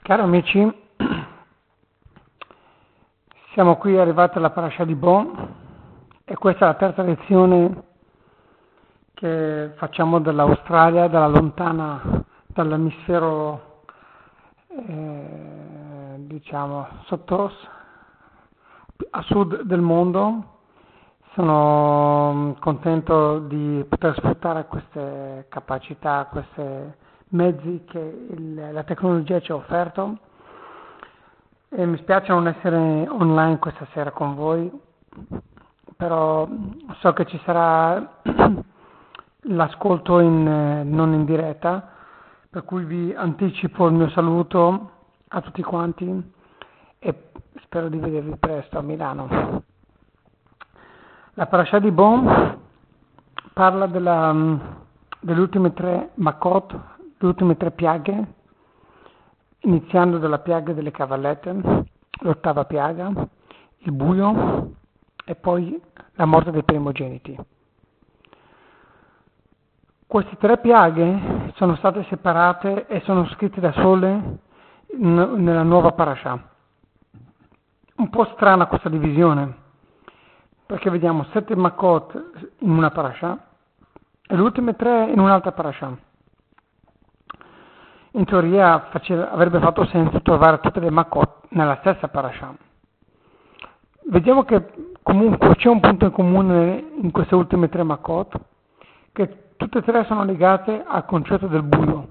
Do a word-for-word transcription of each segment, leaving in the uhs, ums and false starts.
Cari amici, siamo qui arrivati alla Parasha di Bo e questa è la terza lezione che facciamo dall'Australia, dalla lontana, dall'emisfero, eh, diciamo, sotto, a sud del mondo. Sono contento di poter sfruttare queste capacità, questi mezzi che il, la tecnologia ci ha offerto. E mi spiace non essere online questa sera con voi, però so che ci sarà l'ascolto in, non in diretta, per cui vi anticipo il mio saluto a tutti quanti e spero di vedervi presto a Milano. La Parasha di Bo parla della, delle ultime tre Makot, le ultime tre piaghe, iniziando dalla piaga delle cavallette, l'ottava piaga, il buio e poi la morte dei primogeniti. Queste tre piaghe sono state separate e sono scritte da sole in, nella nuova Parasha. Un po' strana questa divisione, perché vediamo sette Makot in una Parasha e le ultime tre in un'altra Parasha. In teoria faceva, avrebbe fatto senso trovare tutte le Makot nella stessa Parasha. Vediamo che comunque c'è un punto in comune in queste ultime tre Makot, che tutte e tre sono legate al concetto del buio.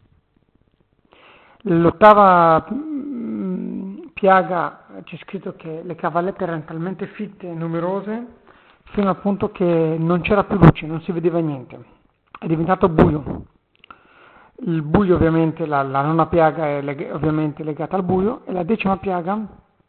L'ottava piaga c'è scritto che le cavallette erano talmente fitte e numerose fino al punto che non c'era più luce, non si vedeva niente, è diventato buio. Il buio ovviamente, la, la nona piaga è leg- ovviamente legata al buio e la decima piaga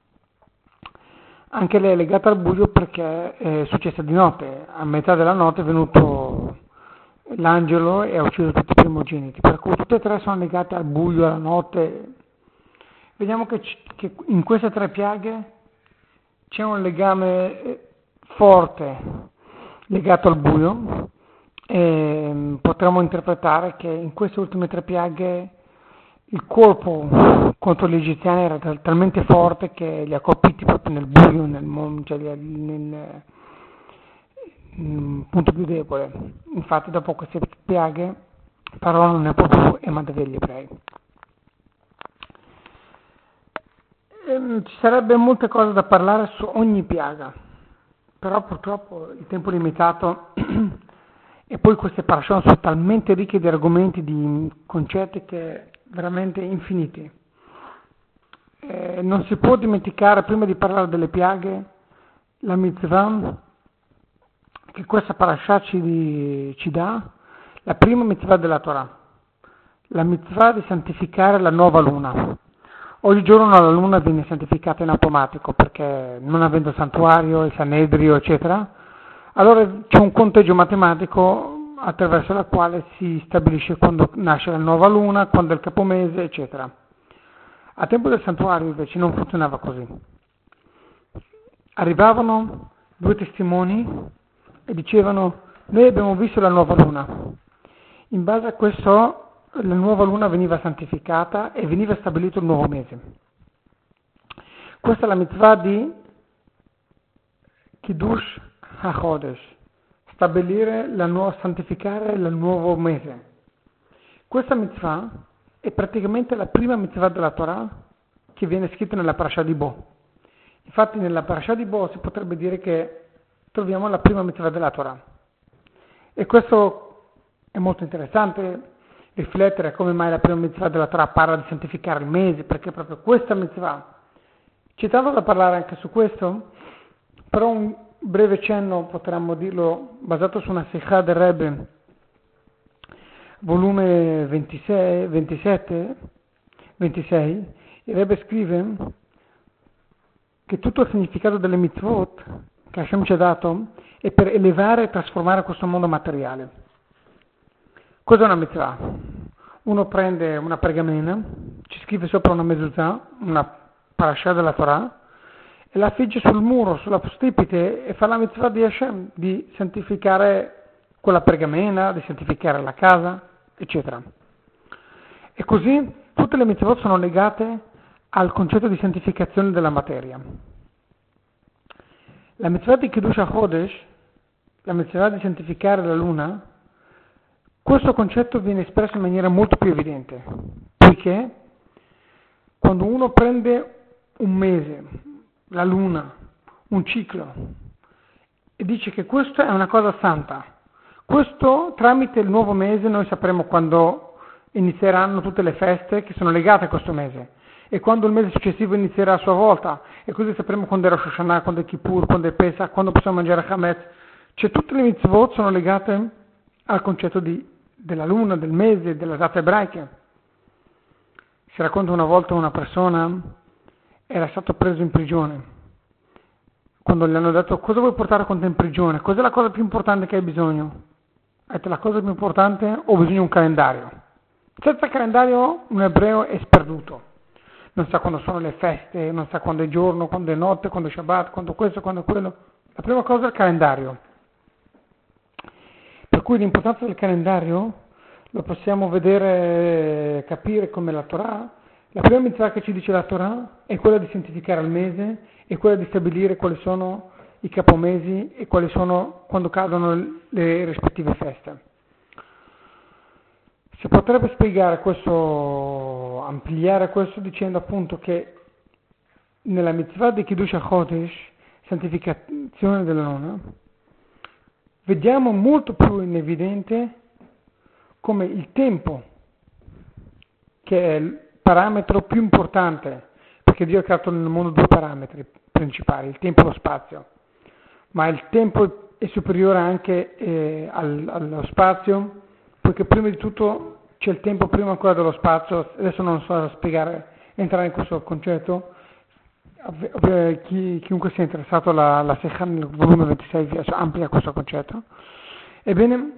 anche lei è legata al buio perché è successa di notte, a metà della notte è venuto l'angelo e ha ucciso tutti i primogeniti, per cui tutte e tre sono legate al buio, alla notte. Vediamo che, c- che in queste tre piaghe c'è un legame forte legato al buio e potremmo interpretare che in queste ultime tre piaghe il colpo contro gli egiziani era tal- talmente forte che li ha colpiti proprio nel buio, nel, mon- cioè nel, nel, nel punto più debole. Infatti dopo queste piaghe parlano ne proprio e manda via gli ebrei. Ehm, Ci sarebbe molte cose da parlare su ogni piaga, però purtroppo il tempo è limitato e poi queste parasha sono talmente ricche di argomenti, di concetti che veramente infiniti. Eh, non si può dimenticare, prima di parlare delle piaghe, la mitzvah che questa parasha ci, ci dà, la prima mitzvah della Torah, la mitzvah di santificare la nuova luna. Oggigiorno la luna viene santificata in automatico perché non avendo santuario, il Sanedrio, eccetera, allora c'è un conteggio matematico attraverso la quale si stabilisce quando nasce la nuova luna, quando è il capomese, eccetera. A tempo del santuario invece non funzionava così. Arrivavano due testimoni e dicevano: noi abbiamo visto la nuova luna. In base a questo la nuova luna veniva santificata e veniva stabilito il nuovo mese. Questa è la mitzvah di Kiddush HaChodesh, stabilire la nuova, santificare il nuovo mese. Questa mitzvah è praticamente la prima mitzvah della Torah che viene scritta nella Parasha di Bo. Infatti nella Parasha di Bo si potrebbe dire che troviamo la prima mitzvah della Torah. E questo è molto interessante, riflettere come mai la prima mitzvah della Torah parla di santificare il mese, perché proprio questa mitzvah. C'è tanto da parlare anche su questo, però un breve cenno potremmo dirlo basato su una Sikha del Rebbe, volume ventisei, ventisette, ventisei, il Rebbe scrive che tutto il significato delle mitzvot che Hashem ci ha dato è per elevare e trasformare questo mondo materiale. Cos'è una mitzvah? Uno prende una pergamena, ci scrive sopra una mezuzah, una parasha della Torah, e la figge sul muro, sulla stipite, e fa la mitzvah di Hashem, di santificare quella pergamena, di santificare la casa, eccetera. E così Tutte le mitzvot sono legate al concetto di santificazione della materia. La mitzvah di Kiddush HaChodesh, la mitzvah di santificare la luna, questo concetto viene espresso in maniera molto più evidente, poiché quando uno prende un mese, la luna, un ciclo, e dice che questa è una cosa santa, questo tramite il nuovo mese noi sapremo quando inizieranno tutte le feste che sono legate a questo mese, e quando il mese successivo inizierà a sua volta, e così sapremo quando è Rosh Hashanah, quando è Kippur, quando è Pesach, quando possiamo mangiare Hametz. Cioè tutte le mitzvot sono legate al concetto di, della luna, del mese, della data ebraica. Si racconta una volta una persona era stato preso in prigione. Quando gli hanno detto cosa vuoi portare con te in prigione, cos'è la cosa più importante che hai bisogno? Ha detto la cosa più importante, ho bisogno di un calendario. Senza calendario un ebreo è sperduto. Non sa quando sono le feste, non sa quando è giorno, quando è notte, quando è Shabbat, quando questo, quando quello. La prima cosa è il calendario. Per cui l'importanza del calendario lo possiamo vedere, capire come la Torah. La prima mitzvah che ci dice la Torah è quella di santificare il mese, è quella di stabilire quali sono i capomesi e quali sono quando cadono le rispettive feste. Si potrebbe spiegare questo, ampliare questo dicendo appunto che nella mitzvah di Kiddush HaChodesh, santificazione della luna, vediamo molto più in evidente come il tempo, che è il parametro più importante, perché Dio ha creato nel mondo due parametri principali, il tempo e lo spazio, ma il tempo è superiore anche eh, al, allo spazio, perché prima di tutto c'è il tempo prima ancora dello spazio. Adesso non so spiegare, entrare in questo concetto. Chi, chiunque sia interessato la, la Secha nel volume ventisei amplia questo concetto. Ebbene,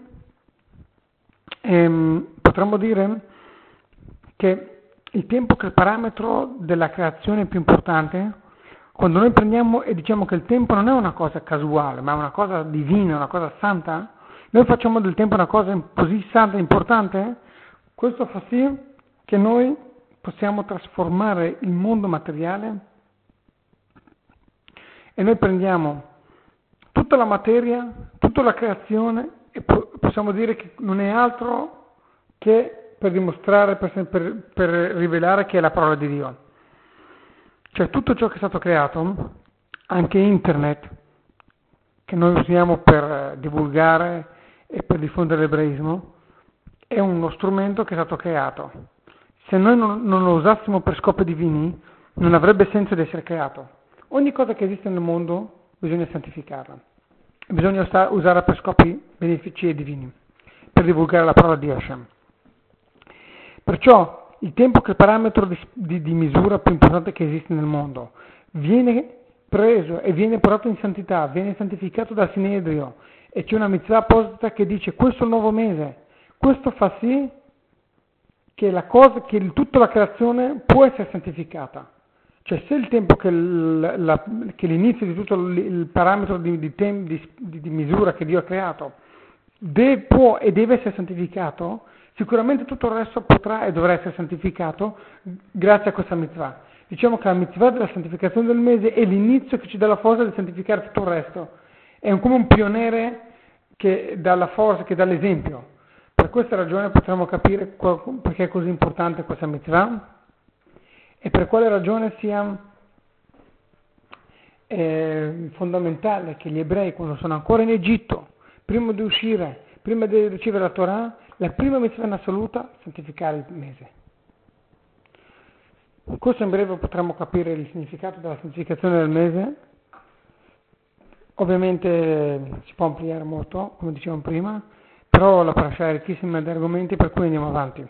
ehm, potremmo dire che il tempo che è il parametro della creazione più importante, quando noi prendiamo e diciamo che il tempo non è una cosa casuale, ma è una cosa divina, una cosa santa, noi facciamo del tempo una cosa così santa e importante, questo fa sì che noi possiamo trasformare il mondo materiale e noi prendiamo tutta la materia, tutta la creazione e possiamo dire che non è altro che per dimostrare, per, per, per rivelare che è la parola di Dio. Cioè tutto ciò che è stato creato, anche internet, che noi usiamo per divulgare e per diffondere l'ebraismo, è uno strumento che è stato creato. Se noi non, non lo usassimo per scopi divini, non avrebbe senso di essere creato. Ogni cosa che esiste nel mondo bisogna santificarla, bisogna usarla per scopi benefici e divini, per divulgare la parola di Hashem. Perciò il tempo che è il parametro di, di, di misura più importante che esiste nel mondo viene preso e viene portato in santità, viene santificato dal Sinedrio, e c'è una mitzvah apposita che dice questo è il nuovo mese. Questo fa sì che, la cosa, che tutta la creazione può essere santificata. Cioè se il tempo che, il, la, che l'inizio di tutto il, il parametro di, di, tem, di, di misura che Dio ha creato de, può e deve essere santificato, sicuramente tutto il resto potrà e dovrà essere santificato grazie a questa mitzvah. Diciamo che la mitzvah della santificazione del mese è l'inizio che ci dà la forza di santificare tutto il resto. È un, come un pioniere che dà la forza, che dà l'esempio. Per questa ragione potremo capire perché è così importante questa mitzvah e per quale ragione sia eh, fondamentale che gli ebrei, quando sono ancora in Egitto, prima di uscire, prima di ricevere la Torah, la prima mitzvah in assoluta è santificare il mese. Questo in breve potremo capire il significato della santificazione del mese. Ovviamente si può ampliare molto, come dicevamo prima, però la parasha è ricchissima di argomenti, per cui andiamo avanti.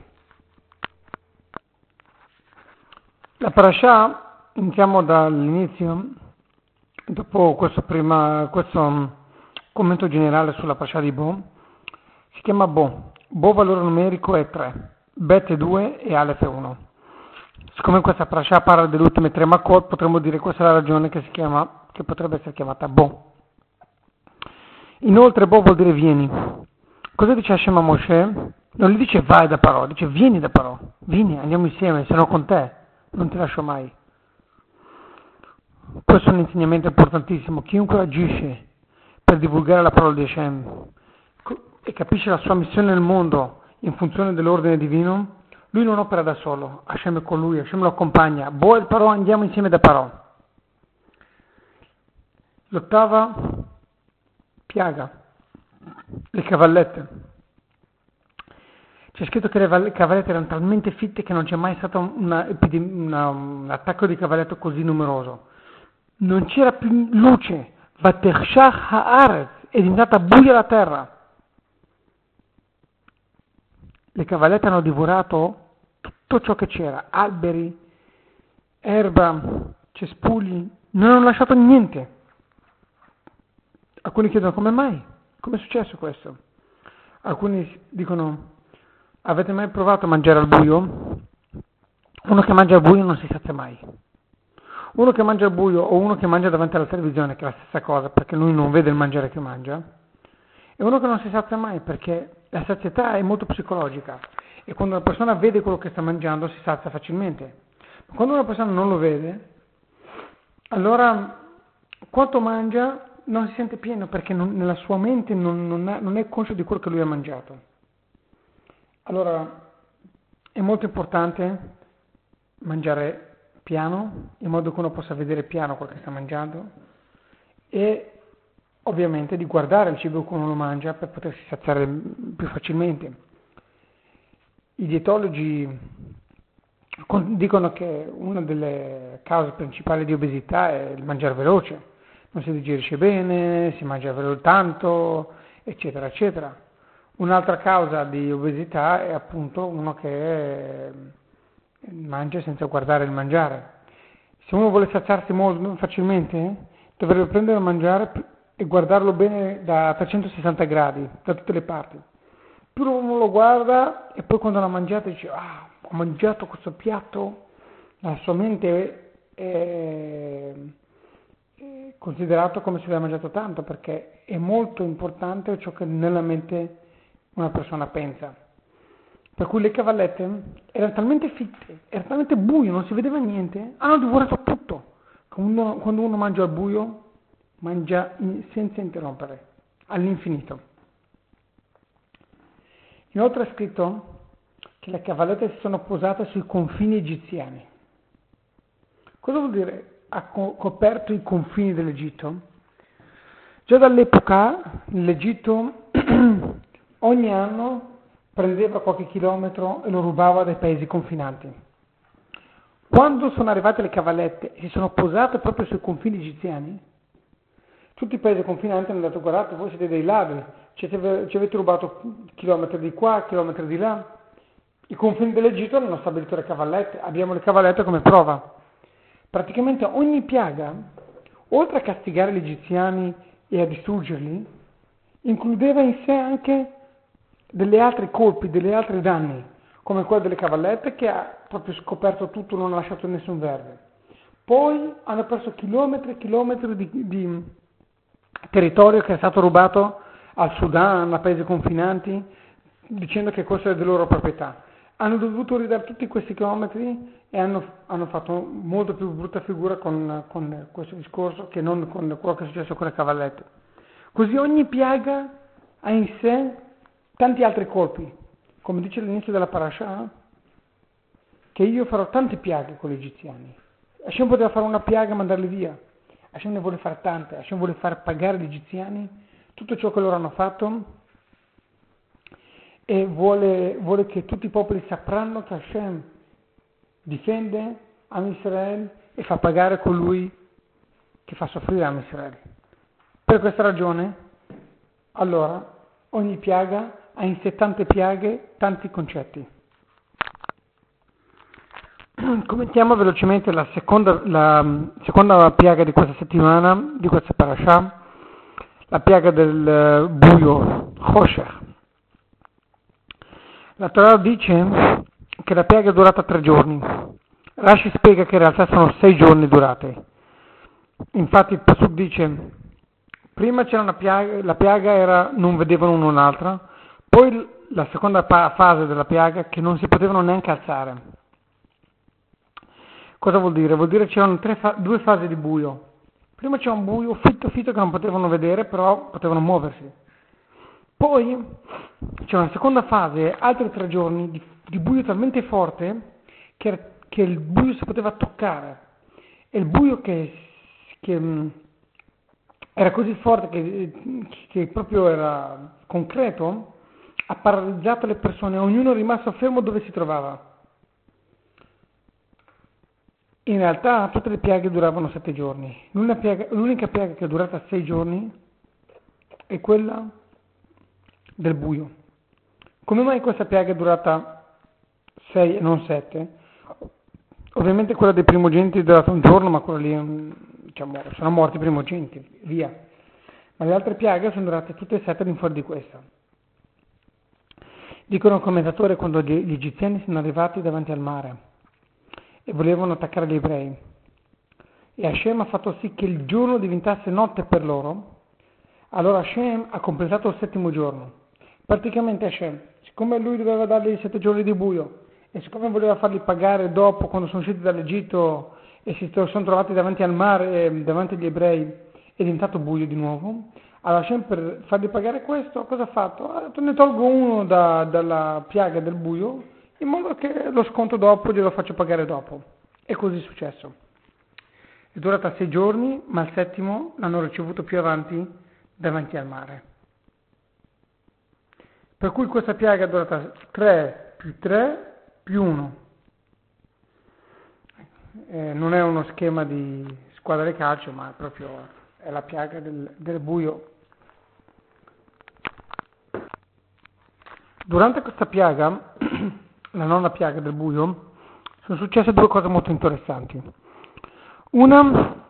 La parasha, iniziamo dall'inizio, dopo questo, prima, questo commento generale sulla parasha di Bo, si chiama Bo. Bo valore numerico è tre, Bet è due e Aleph è uno. Siccome questa parasha parla delle ultime tre Makot, potremmo dire questa è la ragione che si chiama, che potrebbe essere chiamata Bo. Inoltre Bo vuol dire vieni. Cosa dice Hashem a Moshe? Non gli dice vai da Parò, dice vieni da Parò, vieni, andiamo insieme, sono con te, non ti lascio mai. Questo è un insegnamento importantissimo. Chiunque agisce per divulgare la parola di Hashem e capisce la sua missione nel mondo in funzione dell'ordine divino, lui non opera da solo, Hashem è con lui, Hashem lo accompagna. Boel Parò, andiamo insieme da Parò. L'ottava piaga, le cavallette. C'è scritto che le cavallette erano talmente fitte che non c'è mai stato una, una, un attacco di cavalletto così numeroso. Non c'era più luce, Vatershach haaretz, è diventata buia la terra. Le cavallette hanno divorato tutto ciò che c'era, alberi, erba, cespugli, non hanno lasciato niente. Alcuni chiedono come mai, come è successo questo? Alcuni dicono, avete mai provato a mangiare al buio? Uno che mangia al buio non si sazia mai. Uno che mangia al buio o uno che mangia davanti alla televisione, che è la stessa cosa, perché lui non vede il mangiare che mangia, e uno che non si sazia mai, perché la sazietà è molto psicologica, e quando una persona vede quello che sta mangiando si sazia facilmente. Ma quando una persona non lo vede, allora quanto mangia non si sente pieno, perché non, nella sua mente non, non, ha, non è conscio di quello che lui ha mangiato. Allora è molto importante mangiare piano, in modo che uno possa vedere piano quello che sta mangiando, e ovviamente di guardare il cibo che uno lo mangia per potersi saziare più facilmente. I dietologi dicono che una delle cause principali di obesità è il mangiare veloce, non si digerisce bene, si mangia veloce tanto, eccetera, eccetera. Un'altra causa di obesità è appunto uno che mangia senza guardare il mangiare. Se uno vuole saziarsi molto facilmente, dovrebbe prendere a mangiare e guardarlo bene da trecentosessanta gradi, da tutte le parti. Più uno lo guarda e poi quando l'ha mangiato dice, ah, ho mangiato questo piatto, la sua mente è considerato come se aveva mangiato tanto, perché è molto importante ciò che nella mente una persona pensa. Per cui le cavallette erano talmente fitte, era talmente buio, non si vedeva niente, hanno divorato tutto. Quando uno, quando uno mangia al buio, mangia in, senza interrompere, all'infinito. Inoltre è scritto che le cavallette si sono posate sui confini egiziani. Cosa vuol dire? Ha co- coperto i confini dell'Egitto? Già dall'epoca l'Egitto ogni anno prendeva qualche chilometro e lo rubava dai paesi confinanti. Quando sono arrivate le cavallette e si sono posate proprio sui confini egiziani, tutti i paesi confinanti hanno detto, guardate, voi siete dei ladri, ci avete, ci avete rubato chilometri di qua, chilometri di là. I confini dell'Egitto hanno stabilito le cavallette, abbiamo le cavallette come prova. Praticamente ogni piaga, oltre a castigare gli egiziani e a distruggerli, includeva in sé anche delle altre colpi, delle altre danni, come quello delle cavallette che ha proprio scoperto tutto, non ha lasciato nessun verde. Poi hanno perso chilometri e chilometri di, di territorio che è stato rubato al Sudan, a paesi confinanti, dicendo che questo è di loro proprietà. Hanno dovuto ridare tutti questi chilometri e hanno, hanno fatto molto più brutta figura con, con questo discorso che non con quello che è successo con le cavallette. Così ogni piaga ha in sé tanti altri colpi, come dice all'inizio della parasha, che io farò tante piaghe con gli egiziani. Hashem poteva fare una piaga e mandarli via. Hashem ne vuole fare tante. Hashem vuole far pagare agli egiziani tutto ciò che loro hanno fatto e vuole, vuole che tutti i popoli sapranno che Hashem difende Am Israele e fa pagare colui che fa soffrire Am Israele. Per questa ragione, allora, ogni piaga ha in sé tante piaghe, tanti concetti. Commentiamo velocemente la seconda, la seconda piaga di questa settimana, di questa parasha, la piaga del buio, Choshech. La Torah dice che la piaga è durata tre giorni. Rashi spiega che in realtà sono sei giorni durate. Infatti il Pasuk dice, prima c'era una piaga, la piaga era non vedevano l'una l'altra, poi la seconda pa- fase della piaga che non si potevano neanche alzare. Cosa vuol dire? Vuol dire che c'erano tre fa- due fasi di buio. Prima c'era un buio fitto fitto che non potevano vedere, però potevano muoversi. Poi c'è una seconda fase, altri tre giorni di, di buio talmente forte che, che il buio si poteva toccare. E il buio che, che mh, era così forte che, che proprio era concreto, ha paralizzato le persone, ognuno è rimasto fermo dove si trovava. In realtà tutte le piaghe duravano sette giorni. L'unica piaga, l'unica piaga che è durata sei giorni è quella del buio. Come mai questa piaga è durata sei e non sette? Ovviamente quella dei primogeniti è durata un giorno, ma quella lì, diciamo, sono morti i primogeniti, via. Ma le altre piaghe sono durate tutte e sette all'infuori di questa. Dicono i commentatori quando gli egiziani sono arrivati davanti al mare e volevano attaccare gli ebrei, e Hashem ha fatto sì che il giorno diventasse notte per loro, allora Hashem ha completato il settimo giorno. Praticamente Hashem, siccome lui doveva dargli i sette giorni di buio, e siccome voleva farli pagare dopo, quando sono usciti dall'Egitto e si sono trovati davanti al mare, eh, davanti agli ebrei, è diventato buio di nuovo, allora Hashem per fargli pagare questo, cosa ha fatto? Ha detto, ne tolgo uno da, dalla piaga del buio, in modo che lo sconto dopo glielo faccio pagare dopo. E così è successo. È durata sei giorni, ma il settimo l'hanno ricevuto più avanti davanti al mare. Per cui questa piaga è durata tre più tre più uno. Eh, non è uno schema di squadra di calcio, ma è proprio è la piaga del, del buio. Durante questa piaga, la nona piaga del buio, sono successe due cose molto interessanti. Una,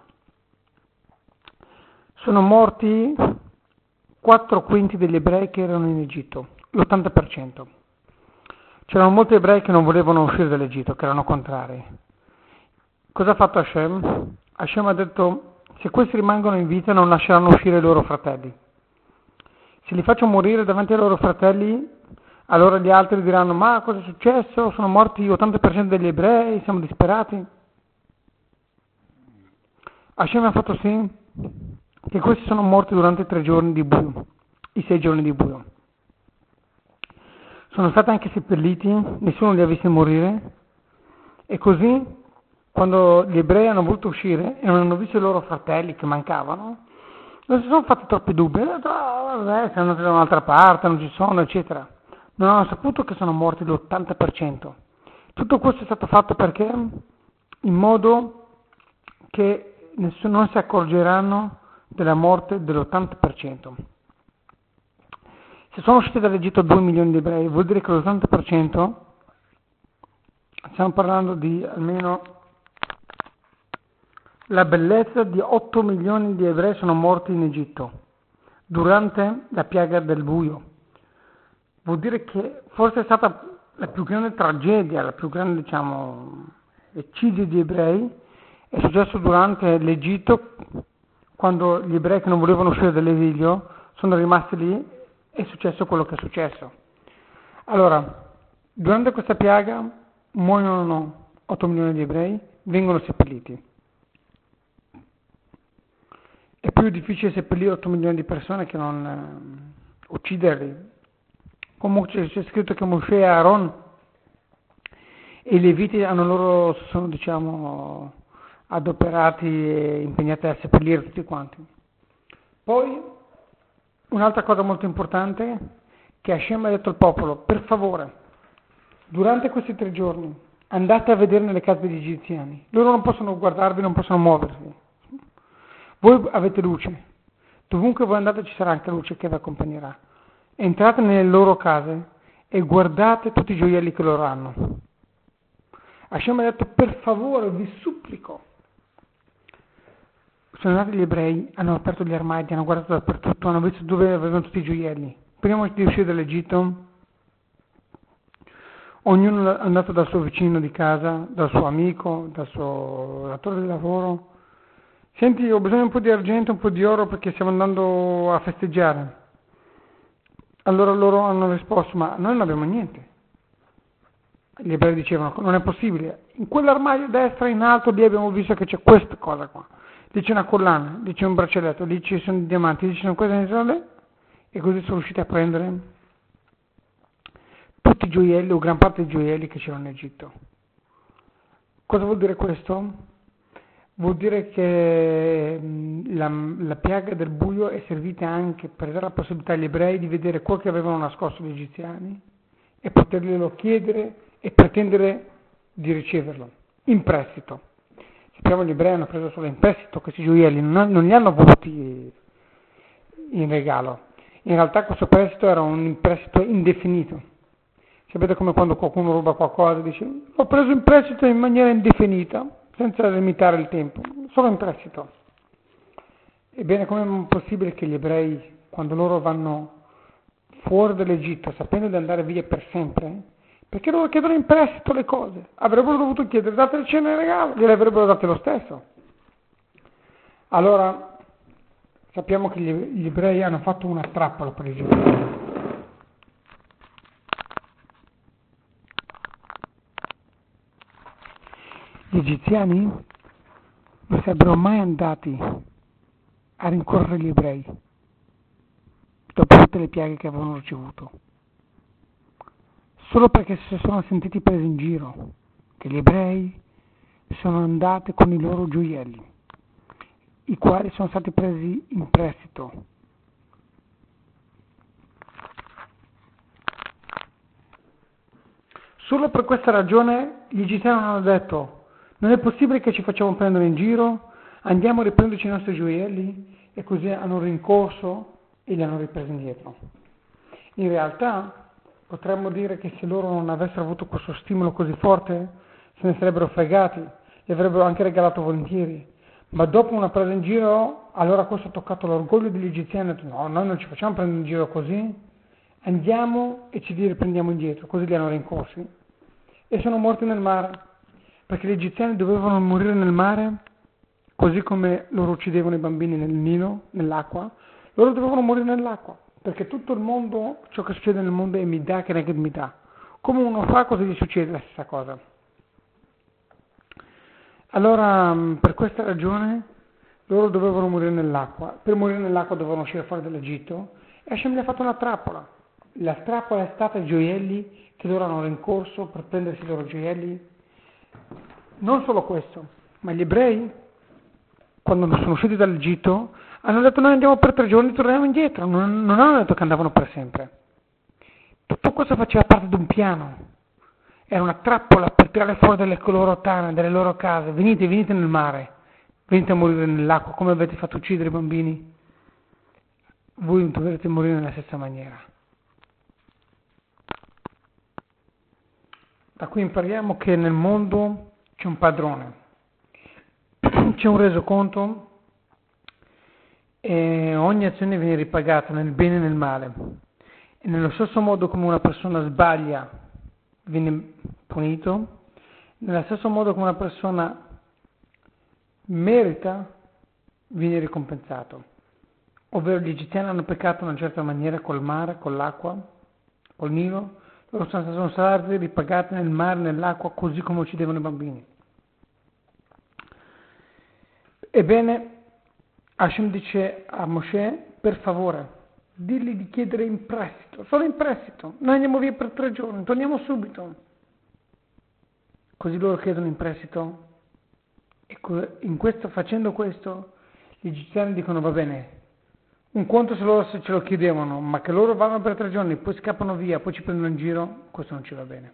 sono morti quattro quinti degli ebrei che erano in Egitto, l'ottanta per cento. C'erano molti ebrei che non volevano uscire dall'Egitto, che erano contrari. Cosa ha fatto Hashem? Hashem ha detto, se questi rimangono in vita non lasceranno uscire i loro fratelli. Se li faccio morire davanti ai loro fratelli, allora gli altri diranno, ma cosa è successo? Sono morti l'ottanta per cento degli ebrei, siamo disperati. Hashem ha fatto sì che questi sono morti durante i tre giorni di buio, i sei giorni di buio. Sono stati anche seppelliti, nessuno li ha visti morire, e così, quando gli ebrei hanno voluto uscire e non hanno visto i loro fratelli che mancavano, non si sono fatti troppi dubbi, hanno detto, ah, vabbè, sono andati da un'altra parte, non ci sono, eccetera. Non hanno saputo che sono morti l'ottanta per cento. Tutto questo è stato fatto perché? In modo che nessuno, non si accorgeranno della morte dell'ottanta per cento. Se sono usciti dall'Egitto due milioni di ebrei, vuol dire che l'ottanta per cento, stiamo parlando di almeno la bellezza di otto milioni di ebrei sono morti in Egitto durante la piaga del buio. Vuol dire che forse è stata la più grande tragedia, la più grande, diciamo, eccidio di ebrei, è successo durante l'Egitto, quando gli ebrei che non volevano uscire dall'esilio sono rimasti lì, è successo quello che è successo. Allora, durante questa piaga muoiono otto milioni di ebrei, vengono seppelliti. È più difficile seppellire otto milioni di persone che non eh, ucciderli. Comunque c'è scritto che Mosè e Aaron e i Leviti hanno loro, sono diciamo adoperati e impegnati a seppellire tutti quanti. Poi un'altra cosa molto importante, che Hashem ha detto al popolo, per favore, durante questi tre giorni andate a vedere nelle case degli egiziani, loro non possono guardarvi, non possono muoversi, voi avete luce, dovunque voi andate ci sarà anche luce che vi accompagnerà. Entrate nelle loro case e guardate tutti i gioielli che loro hanno. Hashem ha detto, per favore, vi supplico. Sono andati gli ebrei, hanno aperto gli armadi, hanno guardato dappertutto, hanno visto dove avevano tutti i gioielli. Prima di uscire dall'Egitto, ognuno è andato dal suo vicino di casa, dal suo amico, dal suo datore di lavoro. Senti, ho bisogno un po' di argento, un po' di oro perché stiamo andando a festeggiare. Allora loro hanno risposto, ma noi non abbiamo niente. Gli ebrei dicevano, non è possibile, in quell'armadio a destra in alto lì abbiamo visto che c'è questa cosa qua, lì c'è una collana, lì c'è un braccialetto, lì ci sono i diamanti, lì ci sono queste cose, e così sono riusciti a prendere tutti i gioielli o gran parte dei gioielli che c'erano in Egitto. Cosa vuol dire questo? Vuol dire che la, la piaga del buio è servita anche per dare la possibilità agli ebrei di vedere quel che avevano nascosto gli egiziani e poterglielo chiedere e pretendere di riceverlo in prestito. Sappiamo che gli ebrei hanno preso solo in prestito questi gioielli, non, non li hanno voluti in regalo. In realtà questo prestito era un prestito indefinito. Sapete come quando qualcuno ruba qualcosa e dice l'ho preso in prestito in maniera indefinita, senza limitare il tempo, solo in prestito. Ebbene, come è possibile che gli ebrei, quando loro vanno fuori dall'Egitto, sapendo di andare via per sempre, perché loro chiedono in prestito le cose? Avrebbero dovuto chiedere, datele cena in regalo, gliele avrebbero date lo stesso. Allora, sappiamo che gli, gli ebrei hanno fatto una trappola per gli egiziani. Gli egiziani non sarebbero mai andati a rincorrere gli ebrei dopo tutte le piaghe che avevano ricevuto, solo perché si sono sentiti presi in giro, che gli ebrei sono andati con i loro gioielli, i quali sono stati presi in prestito. Solo per questa ragione gli egiziani hanno detto non è possibile che ci facciamo prendere in giro, andiamo a riprenderci i nostri gioielli, e così hanno rincorso e li hanno ripresi indietro. In realtà potremmo dire che se loro non avessero avuto questo stimolo così forte se ne sarebbero fregati, li avrebbero anche regalato volentieri, ma dopo una presa in giro allora questo ha toccato l'orgoglio degli egiziani e hanno detto no, noi non ci facciamo prendere in giro così, andiamo e ci li riprendiamo indietro, così li hanno rincorsi e sono morti nel mare. Perché gli egiziani dovevano morire nel mare, così come loro uccidevano i bambini nel Nilo, nell'acqua, loro dovevano morire nell'acqua, perché tutto il mondo, ciò che succede nel mondo è midà che neghet midà. Come uno fa, così gli succede la stessa cosa. Allora, per questa ragione, loro dovevano morire nell'acqua. Per morire nell'acqua dovevano uscire fuori dall'Egitto, e Hashem gli ha fatto una trappola. La trappola è stata i gioielli che loro hanno rincorso per prendersi i loro gioielli. Non solo questo, ma gli ebrei, quando sono usciti dall'Egitto, hanno detto noi andiamo per tre giorni e torniamo indietro, non, non hanno detto che andavano per sempre. Tutto questo faceva parte di un piano, era una trappola per tirare fuori dalle loro tane, dalle loro case, venite, venite nel mare, venite a morire nell'acqua, come avete fatto uccidere i bambini, voi dovrete morire nella stessa maniera. Da qui impariamo che nel mondo c'è un padrone, c'è un resoconto e ogni azione viene ripagata nel bene e nel male. E nello stesso modo come una persona sbaglia viene punito, nello stesso modo come una persona merita viene ricompensato. Ovvero gli egiziani hanno peccato in una certa maniera col mare, con l'acqua, col Nilo, loro sono stati ripagati nel mare, nell'acqua, così come uccidevano i bambini. Ebbene, Hashem dice a Mosè, per favore, digli di chiedere in prestito, solo in prestito, noi andiamo via per tre giorni, torniamo subito. Così loro chiedono in prestito, e in questo, facendo questo, gli egiziani dicono va bene, un conto se loro se ce lo chiedevano, ma che loro vanno per tre giorni, poi scappano via, poi ci prendono in giro, questo non ci va bene.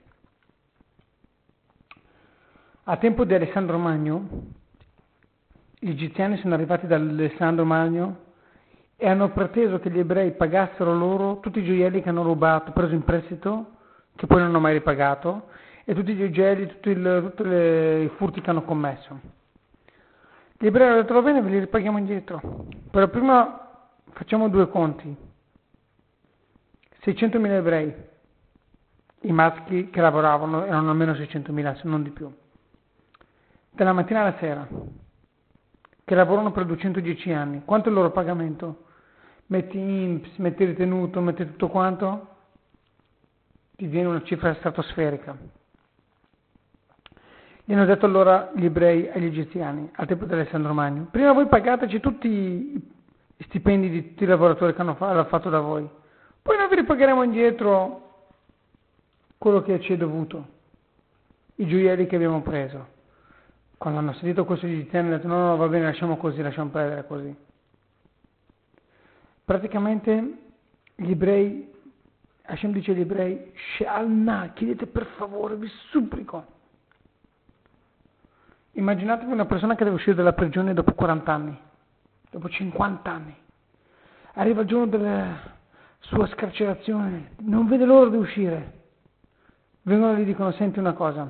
A tempo di Alessandro Magno, gli egiziani sono arrivati da Alessandro Magno e hanno preteso che gli ebrei pagassero loro tutti i gioielli che hanno rubato, preso in prestito, che poi non hanno mai ripagato, e tutti i gioielli, tutti, il, tutti le, i furti che hanno commesso. Gli ebrei hanno detto va bene, ve li ripaghiamo indietro, però prima facciamo due conti. seicentomila ebrei, i maschi che lavoravano erano almeno seicentomila, se non di più. Dalla mattina alla sera, che lavorano per duecentodieci anni, quanto è il loro pagamento? metti I N P S, metti ritenuto, metti tutto quanto, ti viene una cifra stratosferica. Gli hanno detto allora gli ebrei agli egiziani, al tempo di Alessandro Magno: prima voi pagateci tutti i stipendi di tutti i lavoratori che hanno fatto da voi, poi noi vi ripagheremo indietro quello che ci è dovuto, i gioielli che abbiamo preso. Quando hanno sentito questo, gli egiziani hanno detto: no, no, va bene, lasciamo così, lasciamo perdere così. Praticamente gli ebrei, Hashem dice agli ebrei: She'alna, chiedete per favore, vi supplico. Immaginatevi una persona che deve uscire dalla prigione dopo quaranta anni, dopo cinquanta anni. Arriva il giorno della sua scarcerazione, non vede l'ora di uscire. Vengono e gli dicono: senti una cosa,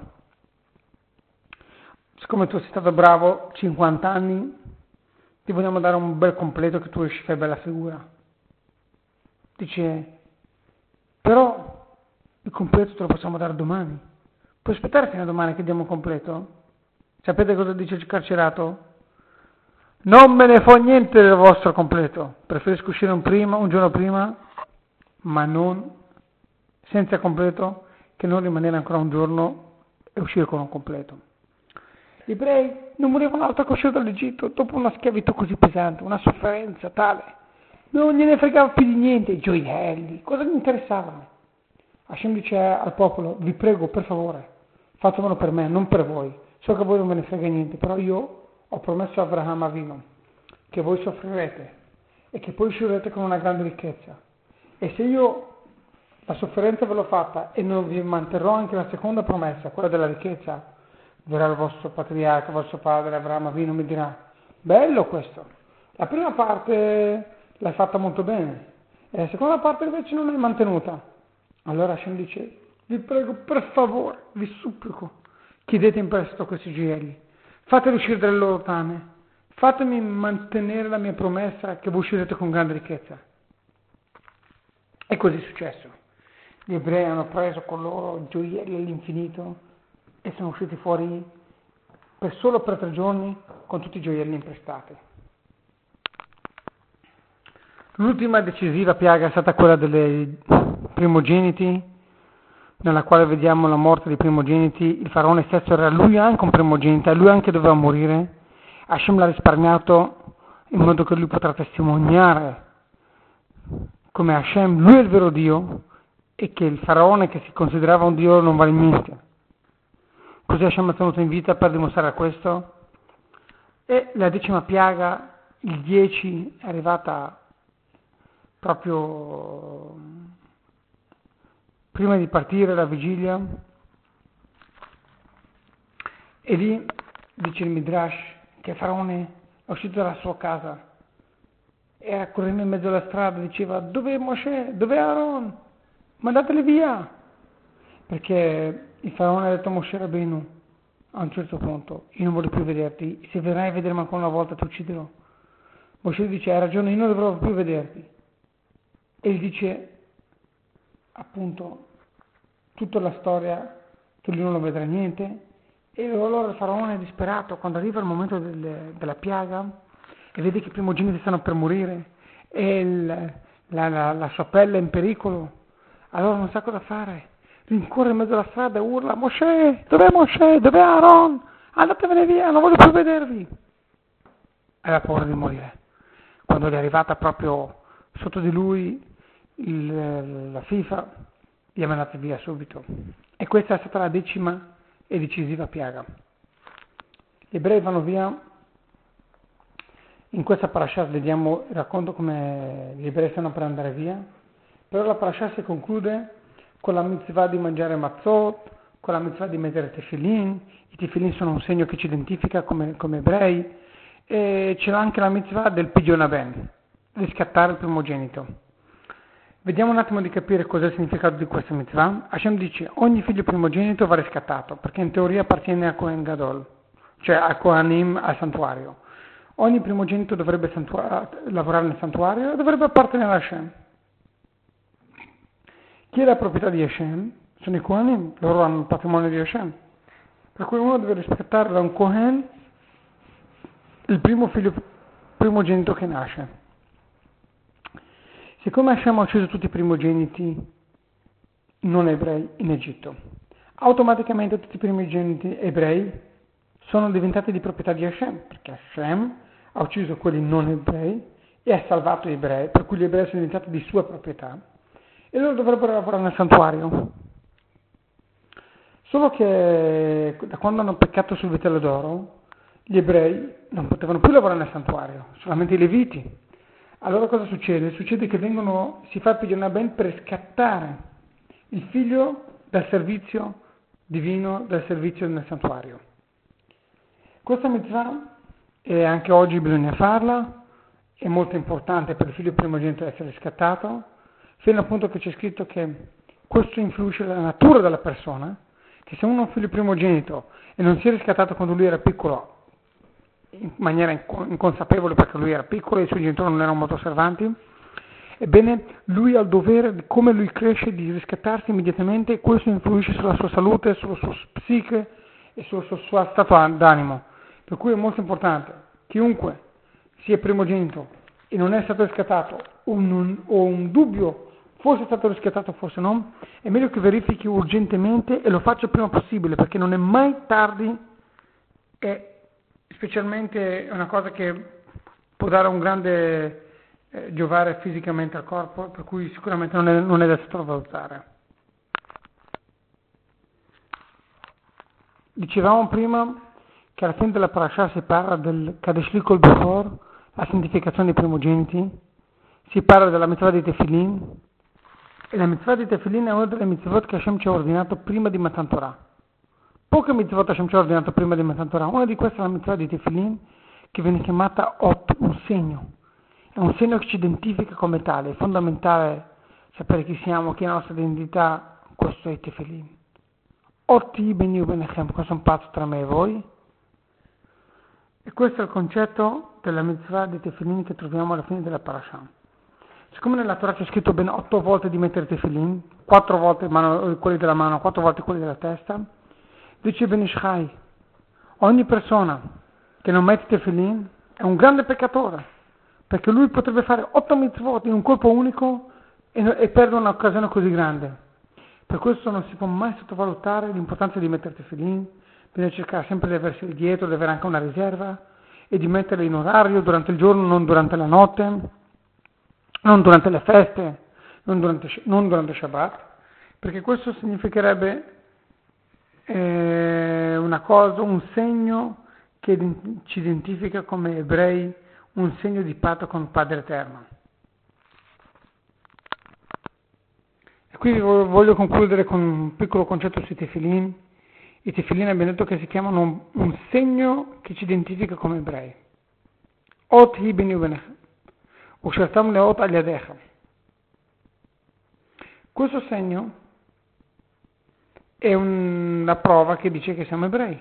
siccome tu sei stato bravo cinquanta anni, ti vogliamo dare un bel completo che tu esci fai bella figura. Dice: però il completo te lo possiamo dare domani. Puoi aspettare fino a domani che diamo il completo? Sapete cosa dice il carcerato? Non me ne fo niente del vostro completo, preferisco uscire un, prima, un giorno prima, ma non senza completo, che non rimanere ancora un giorno e uscire con un completo. Gli ebrei non volevano altro che uscire dall'Egitto dopo una schiavitù così pesante, una sofferenza tale. Non gliene fregava più di niente, i gioielli, cosa gli interessavano? Hashem dice al popolo: vi prego per favore, fatemelo per me, non per voi. So che a voi non ve ne frega niente, però io ho promesso a Abraham Avino che voi soffrirete e che poi uscirete con una grande ricchezza. E se io la sofferenza ve l'ho fatta e non vi manterrò anche la seconda promessa, quella della ricchezza, verrà il vostro patriarca, il vostro padre Abraham Avino, mi dirà: bello questo, la prima parte l'hai fatta molto bene e la seconda parte invece non l'hai mantenuta. Allora Hashem dice: vi prego per favore, vi supplico, chiedete in prestito questi gioielli, fateli uscire dalle loro tane, fatemi mantenere la mia promessa che voi uscirete con grande ricchezza. E così è successo. Gli ebrei hanno preso con loro gioielli all'infinito e sono usciti fuori per solo per tre giorni con tutti i gioielli imprestati. L'ultima decisiva piaga è stata quella dei primogeniti, nella quale vediamo la morte dei primogeniti. Il faraone stesso era lui anche un primogenito, lui anche doveva morire. Hashem l'ha risparmiato in modo che lui potrà testimoniare come Hashem, lui è il vero Dio, e che il faraone che si considerava un Dio non vale niente. Così Hashem è tenuto in vita per dimostrare questo. E la decima piaga, il dieci, è arrivata proprio prima di partire la vigilia, e lì dice il Midrash che il faraone è uscito dalla sua casa, era correndo in mezzo alla strada, diceva: dov'è Mosè? Dov'è Aaron? Mandateli via! Perché il faraone ha detto a Mosè Rabbeinu a un certo punto: io non voglio più vederti, se verrai a vedermi ancora una volta ti ucciderò. Mosè dice: hai ragione, io non dovrò più vederti. E gli dice appunto tutta la storia, tu lì non lo vedrai niente. E allora il faraone è disperato quando arriva il momento del, della piaga e vede che i primogeniti stanno per morire e il, la, la, la sua pelle è in pericolo. Allora non sa cosa fare, rincorre in mezzo alla strada e urla: Mosè, dov'è Mosè? Dov'è Aaron? Andatevene via, non voglio più vedervi. Aveva paura di morire. Quando è arrivata proprio sotto di lui il, la FIFA, li ha mandati via subito. E questa è stata la decima e decisiva piaga. Gli ebrei vanno via. In questa parasha vediamo il racconto come gli ebrei stanno per andare via, però la parasha si conclude con la mitzvah di mangiare matzot, con la mitzvah di mettere tefillin. I tefillin sono un segno che ci identifica come, come ebrei, e c'è anche la mitzvah del pidyon haben, riscattare il primogenito. Vediamo un attimo di capire cos'è il significato di questa mitzvah. Hashem dice: ogni figlio primogenito va riscattato, perché in teoria appartiene a Kohen Gadol, cioè a Kohanim, al santuario. Ogni primogenito dovrebbe santua- lavorare nel santuario e dovrebbe appartenere a Hashem. Chi è la proprietà di Hashem? Sono i Kohanim, loro hanno il patrimonio di Hashem. Per cui uno deve rispettare da un Kohen il primo figlio primogenito che nasce. Siccome Hashem ha ucciso tutti i primogeniti non ebrei in Egitto, automaticamente tutti i primogeniti ebrei sono diventati di proprietà di Hashem, perché Hashem ha ucciso quelli non ebrei e ha salvato gli ebrei, per cui gli ebrei sono diventati di sua proprietà e loro dovrebbero lavorare nel santuario. Solo che da quando hanno peccato sul vitello d'oro, gli ebrei non potevano più lavorare nel santuario, solamente i leviti. Allora cosa succede? Succede che vengono, si fa il Pidyon Ben per riscattare il figlio dal servizio divino, dal servizio nel santuario. Questa mitzvah, e anche oggi bisogna farla, è molto importante per il figlio primogenito essere riscattato, fino al punto che c'è scritto che questo influisce sulla natura della persona, che se uno è un figlio primogenito e non si è riscattato quando lui era piccolo, in maniera inconsapevole perché lui era piccolo e i suoi genitori non erano molto osservanti, ebbene lui ha il dovere, come lui cresce, di riscattarsi immediatamente e questo influisce sulla sua salute, sulla sua psiche e sul suo, suo stato d'animo. Per cui è molto importante, chiunque sia primogenito e non è stato riscattato o, non, o un dubbio forse è stato riscattato, forse no, è meglio che verifichi urgentemente e lo faccia il prima possibile, perché non è mai tardi e specialmente è una cosa che può dare un grande eh, giovare fisicamente al corpo, per cui sicuramente non è, non è da sottovalutare. Dicevamo prima che alla fine della parasha si parla del Kadesh Likol Bechor, la santificazione dei primogeniti, si parla della mitzvah di Tefillin, e la mitzvah di Tefillin è una delle mitzvot che Hashem ci ha ordinato prima di Matan Torah. Poche mitzvot Hashem ci ha ordinato prima di Matan Torah, una di queste è la mitzvah di Tefillin, che viene chiamata Ot, un segno. È un segno che ci identifica come tale, è fondamentale sapere chi siamo, chi è la nostra identità, questo è il Tefillin. Oti beni u benechem, questo è un patto tra me e voi. E questo è il concetto della mitzvah di Tefillin che troviamo alla fine della parasha. Siccome nella Torah c'è scritto ben otto volte di mettere Tefillin, quattro volte mano, quelli della mano, quattro volte quelli della testa, dice Ben Ish Chai, ogni persona che non mette Tefillin è un grande peccatore, perché lui potrebbe fare otto mitzvot in un colpo unico e, e perdere un'occasione così grande. Per questo non si può mai sottovalutare l'importanza di mettere Tefillin, bisogna cercare sempre di aversi dietro, di avere anche una riserva e di metterli in orario durante il giorno, non durante la notte, non durante le feste, non durante, non durante Shabbat, perché questo significherebbe eh, una cosa, un segno che ci identifica come ebrei, un segno di patto con il Padre Eterno. E qui voglio concludere con un piccolo concetto sui Tefillin. I Tefillin abbiamo detto che si chiamano un, un segno che ci identifica come ebrei. Ot hi beni ubenechem. Ushartam leot al yadecha. Questo segno è una prova che dice che siamo ebrei.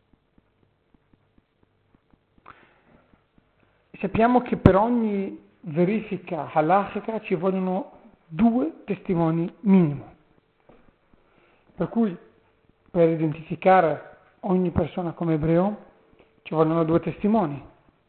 Sappiamo che per ogni verifica halachica ci vogliono due testimoni minimo. Per cui per identificare ogni persona come ebreo ci vogliono due testimoni.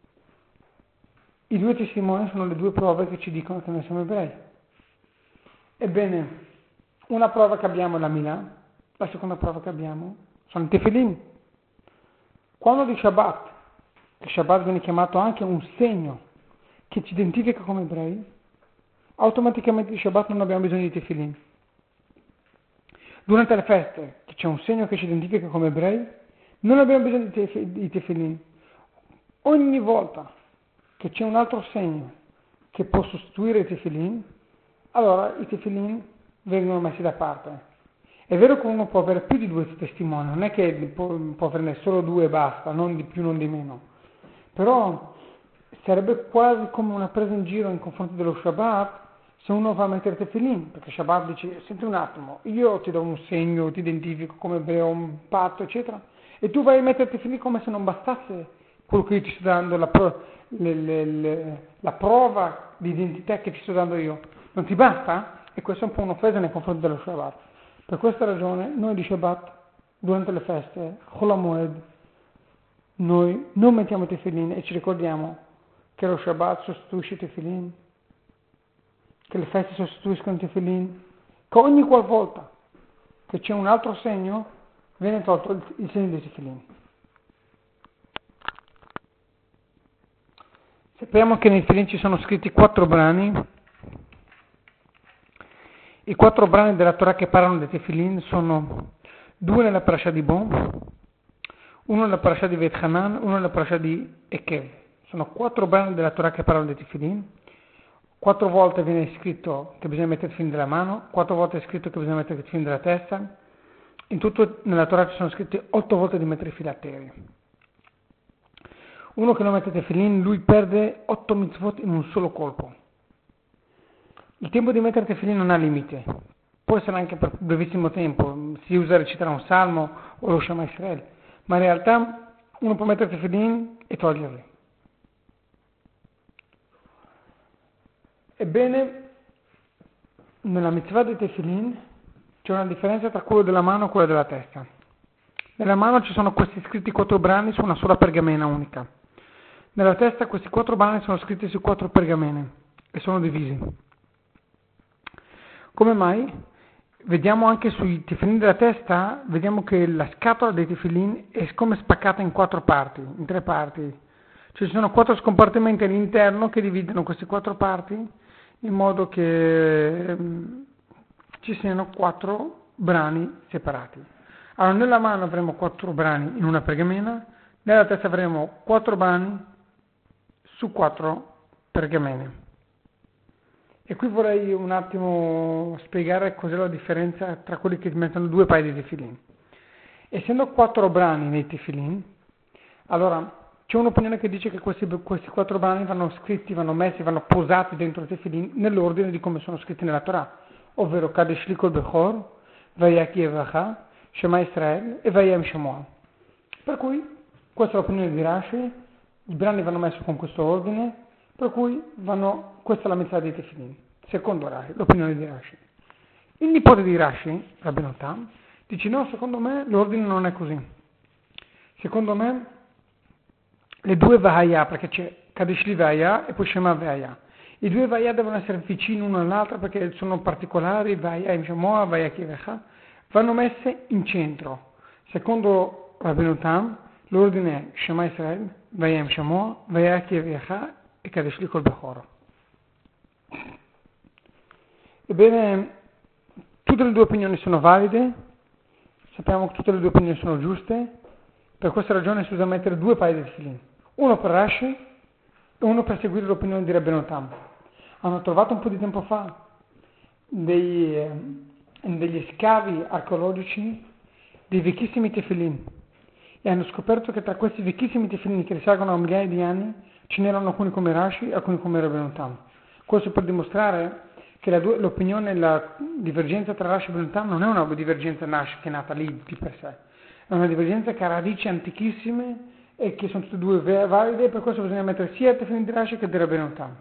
I due testimoni sono le due prove che ci dicono che noi siamo ebrei. Ebbene, una prova che abbiamo è la Milà, la seconda prova che abbiamo sono i Tefillin. Quando di Shabbat, che Shabbat viene chiamato anche un segno che ci identifica come ebrei, automaticamente di Shabbat non abbiamo bisogno di Tefillin. Durante le feste, che c'è un segno che ci identifica come ebrei, non abbiamo bisogno di, tef- di Tefillin. Ogni volta che c'è un altro segno che può sostituire i Tefillin, allora i Tefillin vengono messi da parte. È vero che uno può avere più di due testimoni, non è che può, può averne solo due e basta, non di più, non di meno. Però sarebbe quasi come una presa in giro in confronto dello Shabbat se uno va a mettere Tefillin, perché Shabbat dice, senti un attimo, io ti do un segno, ti identifico come ebreo, un patto, eccetera, e tu vai a mettere Tefillin come se non bastasse quello che io ti sto dando, la, pro, le, le, le, la prova di identità che ti sto dando io. Non ti basta? E questo è un po' un'offesa nei confronti dello Shabbat. Per questa ragione noi di Shabbat, durante le feste, Chol HaMoed, noi non mettiamo Tefillin e ci ricordiamo che lo Shabbat sostituisce Tefillin. che le feste sostituiscono i tefillin, che ogni qualvolta che c'è un altro segno viene tolto il, il segno dei tefillin. Sappiamo che nei tefillin ci sono scritti quattro brani. I quattro brani della Torah che parlano dei tefillin sono due nella parasha di Bo, uno nella parasha di Veit Hanan, uno nella parasha di Ekev. Sono quattro brani della Torah che parlano dei tefillin. Quattro volte viene scritto che bisogna mettere il tefillin della mano, quattro volte è scritto che bisogna mettere il tefillin della testa. In tutto nella Torah ci sono scritti otto volte di mettere i filateri. Uno che non mette tefillin, lui perde otto mitzvot in un solo colpo. Il tempo di mettere tefillin non ha limite, può essere anche per brevissimo tempo, si usa a recitare un salmo o lo Shema Israel, ma in realtà uno può mettere tefillin e toglierli. Ebbene, nella mitzvah dei tefillin c'è una differenza tra quello della mano e quello della testa. Nella mano ci sono questi scritti quattro brani su una sola pergamena unica. Nella testa questi quattro brani sono scritti su quattro pergamene e sono divisi. Come mai? Vediamo anche sui tefillin della testa, vediamo che la scatola dei tefillin è come spaccata in quattro parti, in tre parti. Cioè ci sono quattro scompartimenti all'interno che dividono queste quattro parti in modo che ehm, ci siano quattro brani separati. Allora nella mano avremo quattro brani in una pergamena, nella testa avremo quattro brani su quattro pergamene. E qui vorrei un attimo spiegare cos'è la differenza tra quelli che mettono due paia di tefillin. Essendo quattro brani nei tefillin, allora c'è un'opinione che dice che questi, questi quattro brani vanno scritti, vanno messi, vanno posati dentro il tefillin nell'ordine di come sono scritti nella Torah, ovvero Kadesh li kol bechor, Vayaki Evacha, Shema Israel e Vayem Shemoah. Per cui questa è l'opinione di Rashi, i brani vanno messi con questo ordine, per cui vanno, questa è la mitzvah dei tefillin, secondo Rashi, l'opinione di Rashi. Il nipote di Rashi, Rabbi Notam, dice no, secondo me l'ordine non è così. Secondo me le due Vahaya, perché c'è Kadesh li Vahaya e poi Shema Vahaya. I due Vahaya devono essere vicini uno all'altro perché sono particolari, Vahaya e Shemoah, Vahaya Kivecha, vanno messe in centro. Secondo Rabbi Notam, l'ordine è Shema Israel, Vayem Shemoah, Vahaya Kivecha e Kadesh li kol bechor. Ebbene, tutte le due opinioni sono valide, sappiamo che tutte le due opinioni sono giuste, per questa ragione si usa mettere due paia di tefillin, uno per Rashi e uno per seguire l'opinione di Rabbi Notam. Hanno trovato un po' di tempo fa dei, eh, degli scavi archeologici dei vecchissimi tefillin e hanno scoperto che tra questi vecchissimi tefillin che risalgono a migliaia di anni ce n'erano alcuni come Rashi e alcuni come Rabbi Notam. Questo per dimostrare che la, l'opinione, la divergenza tra Rashi e Rabbi Notam non è una divergenza che è nata lì di per sé, è una divergenza che ha radici antichissime e che sono tutte e due valide, e per questo bisogna mettere sia il tefillin di Rashi che di Rabbi Notam.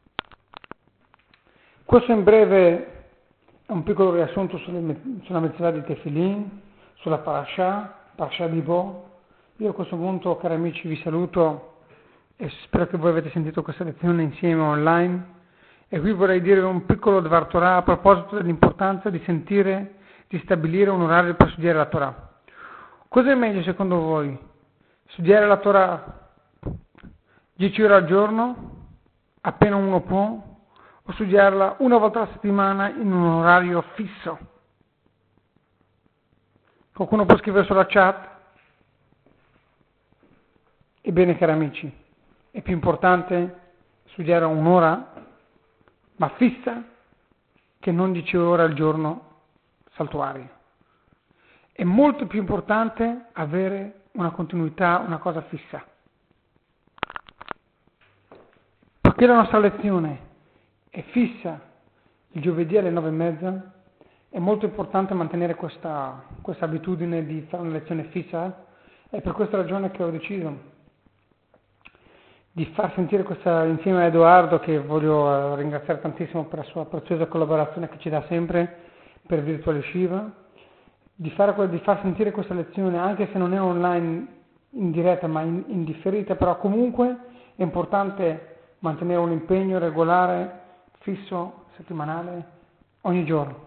Questo in breve è un piccolo riassunto sulle, sulla mitzvah di tefillin, sulla parasha, parasha di Bo. Io a questo punto, cari amici, vi saluto e spero che voi avete sentito questa lezione insieme online. E qui vorrei dire un piccolo Dvar Torah a proposito dell'importanza di sentire, di stabilire un orario per studiare la Torah. Cosa è meglio secondo voi? Studiare la Torah dieci ore al giorno, appena uno può, o studiarla una volta alla settimana in un orario fisso? Qualcuno può scrivere sulla chat? Ebbene, cari amici, è più importante studiare un'ora, ma fissa, che non dieci ore al giorno saltuarie. È molto più importante avere una continuità, una cosa fissa. Perché la nostra lezione è fissa il giovedì alle nove e mezza, è molto importante mantenere questa, questa abitudine di fare una lezione fissa. È per questa ragione che ho deciso di far sentire questa insieme a Edoardo, che voglio ringraziare tantissimo per la sua preziosa collaborazione che ci dà sempre per Virtual Yeshiva, di, fare, di far sentire questa lezione anche se non è online in diretta ma in, in differita, però comunque è importante mantenere un impegno regolare, fisso, settimanale, ogni giorno.